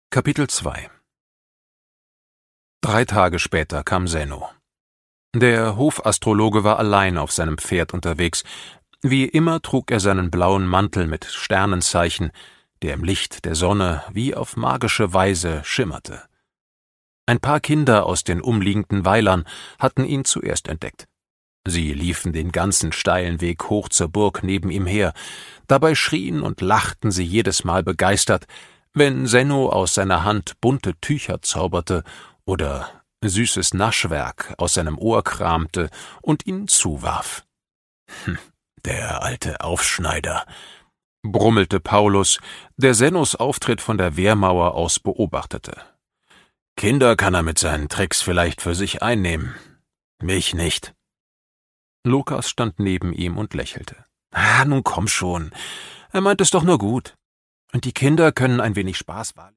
Kapitel 2 3 Tage später kam Senno. Der Hofastrologe war allein auf seinem Pferd unterwegs. Wie immer trug er seinen blauen Mantel mit Sternenzeichen, der im Licht der Sonne wie auf magische Weise schimmerte. Ein paar Kinder aus den umliegenden Weilern hatten ihn zuerst entdeckt. Sie liefen den ganzen steilen Weg hoch zur Burg neben ihm her. Dabei schrien und lachten sie jedes Mal begeistert, wenn Senno aus seiner Hand bunte Tücher zauberte oder süßes Naschwerk aus seinem Ohr kramte und ihnen zuwarf. »Der alte Aufschneider«, brummelte Paulus, der Sennos Auftritt von der Wehrmauer aus beobachtete. »Kinder kann er mit seinen Tricks vielleicht für sich einnehmen. Mich nicht.« Lukas stand neben ihm und lächelte. »Nun komm schon, er meint es doch nur gut. Und die Kinder können ein wenig Spaß wahrnehmen.«